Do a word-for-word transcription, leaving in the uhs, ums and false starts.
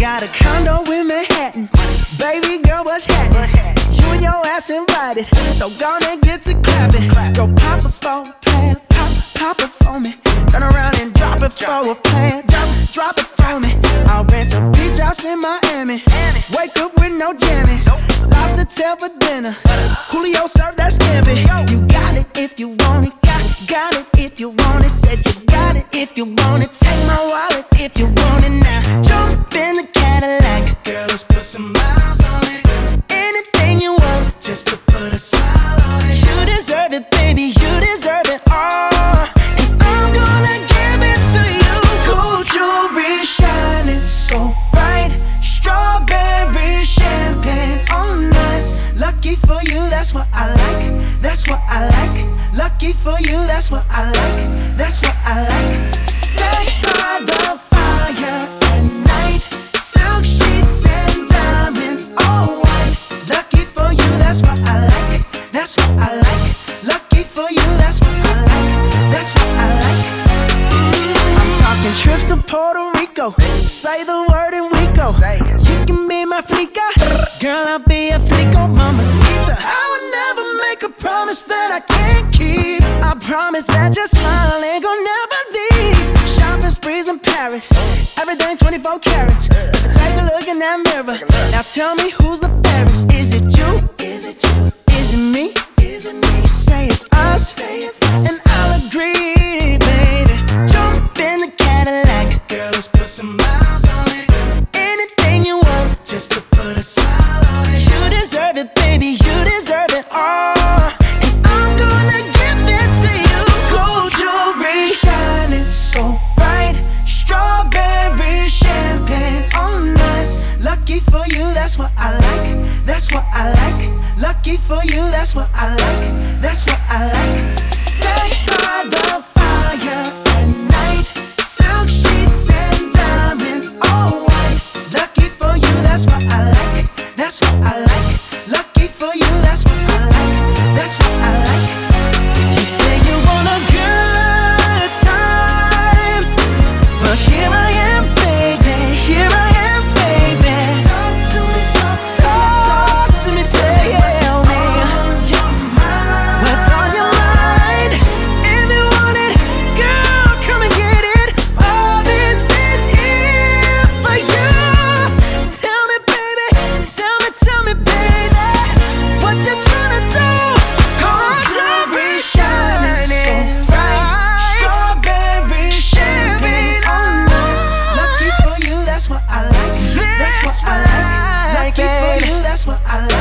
got a condo in Manhattan. Baby girl, what's happening? You and your ass invited, so gonna get to clapping. Go pop it for a plan, pop, pop it for me. Turn around and drop it for a plan, drop, drop it for me. I'll rent a beach house in Miami. Wake up with no jammies. Lobster tail for dinner. Julio served that scampi. You got it if you want it. Got, got it if you want it. Said you got it if you want it. Take my wallet if you want it now. Jump in the Cadillac. Girl, let's put some miles on it. Anything you want, just to put a smile on it. You deserve it, baby. You deserve it all. And I'm gonna give it to you. Gold jewelry shining so bright. Strawberry champagne on us. Lucky for you, that's what I like. That's what I like. Lucky for you, that's what I like. That's what I like. Sex by the fire at night. Silk sheets and diamonds, all white. Lucky for you, that's what I like. That's what I like. Lucky for you, that's what I like. That's what I like. I'm talking trips to Puerto Rico. Say the word and we go. You can be my flica. Girl, I'll be a flico, mamacita. I would never make a promise that I can't keep. I promise that your smile ain't gon' never leave. Shopping sprees in Paris, everything twenty-four carats. Take a look in that mirror. Now tell me who's the fairest. Is it you? Is it you? Is it me? Is it me? Say it's us, say it's us. And I'll agree, baby. Jump in the Cadillac. Girl, let's put some miles on it. Anything you want, just to put a smile on it. You deserve it, baby. You deserve it all. And I'm gonna give it to you. Gold jewelry shining so bright. Strawberry champagne on us. Lucky for you, that's what I like. That's what I like. Lucky for you, that's what I like. That's what I like. Sex by the fire at night. Silk sheets and diamonds, all white. Lucky for you, that's what I like. That's what I like. Lucky for you, that's what I like. That's what I like. You say you want a good time, but here I am, baby. Here I am, baby. Talk to me, talk to me, talk to me, tell me what's on your mind. If you want it, girl, come and get it. All this is here for you. Tell me, baby, tell me, tell me, baby, what you tryna do? Gold jewelry shining bright. Strawberry champagne on us. Lucky for you, that's what I like. That's what I like. Lucky for you, that's what I like.